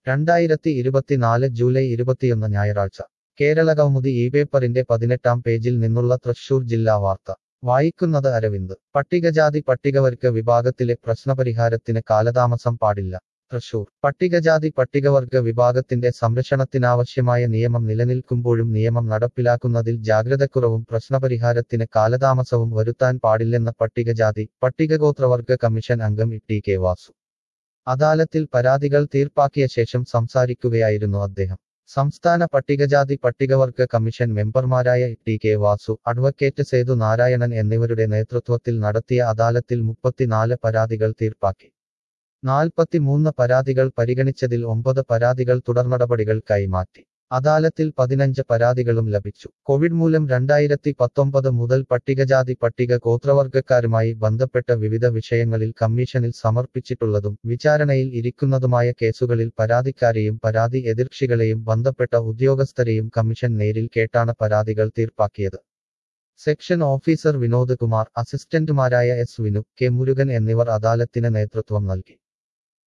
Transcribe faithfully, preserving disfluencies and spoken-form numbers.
രണ്ടായിരത്തി ഇരുപത്തിനാല് ജൂലൈ ഇരുപത്തിയൊന്ന് ഞായറാഴ്ച കേരള കൗമുദി ഈ പേപ്പറിന്റെ പതിനെട്ടാം പേജിൽ നിന്നുള്ള തൃശൂർ ജില്ലാ വാർത്ത വായിക്കുന്നത് അരവിന്ദ്. പട്ടികജാതി പട്ടികവർഗ വിഭാഗത്തിലെ പ്രശ്നപരിഹാരത്തിന് കാലതാമസം പാടില്ല. തൃശൂർ. പട്ടികജാതി പട്ടികവർഗ വിഭാഗത്തിന്റെ സംരക്ഷണത്തിനാവശ്യമായ നിയമം നിലനിൽക്കുമ്പോഴും നിയമം നടപ്പിലാക്കുന്നതിൽ ജാഗ്രതക്കുറവും പ്രശ്നപരിഹാരത്തിന് കാലതാമസവും വരുത്താൻ പാടില്ലെന്ന് പട്ടികജാതി പട്ടികഗോത്രവർഗ കമ്മീഷൻ അംഗം ടി കെ വാസു. അദാലത്തിൽ പരാതികൾ തീർപ്പാക്കിയ ശേഷം സംസാരിക്കുകയായിരുന്നു അദ്ദേഹം. സംസ്ഥാന പട്ടികജാതി പട്ടികവർഗ കമ്മീഷൻ മെമ്പർമാരായ T K Vasu, advocate Sethu Narayanan എന്നിവരുടെ നേതൃത്വത്തിൽ നടത്തിയ അദാലത്തിൽ മുപ്പത്തിനാല് പരാതികൾ തീർപ്പാക്കി. നാൽപ്പത്തിമൂന്ന് പരാതികൾ പരിഗണിച്ചതിൽ ഒമ്പത് പരാതികൾ തുടർനടപടികൾക്കായി മാറ്റി. അദാലത്തിൽ പതിനഞ്ച് പരാതികളും ലഭിച്ചു. കോവിഡ് മൂലം രണ്ടായിരത്തി പത്തൊമ്പത് മുതൽ പട്ടികജാതി പട്ടിക ഗോത്രവർഗക്കാരുമായി ബന്ധപ്പെട്ട വിവിധ വിഷയങ്ങളിൽ കമ്മീഷനിൽ സമർപ്പിച്ചിട്ടുള്ളതും വിചാരണയിൽ ഇരിക്കുന്നതുമായ കേസുകളിൽ പരാതിക്കാരെയും പരാതി എതിർകക്ഷികളെയും ബന്ധപ്പെട്ട ഉദ്യോഗസ്ഥരെയും കമ്മീഷൻ നേരിൽ കേട്ടാണ് പരാതികൾ തീർപ്പാക്കിയത്. സെക്ഷൻ ഓഫീസർ വിനോദ് കുമാർ, അസിസ്റ്റന്റുമാരായ എസ് വിനു, കെ മുരുകൻ എന്നിവർ അദാലത്തിന് നേതൃത്വം നൽകി.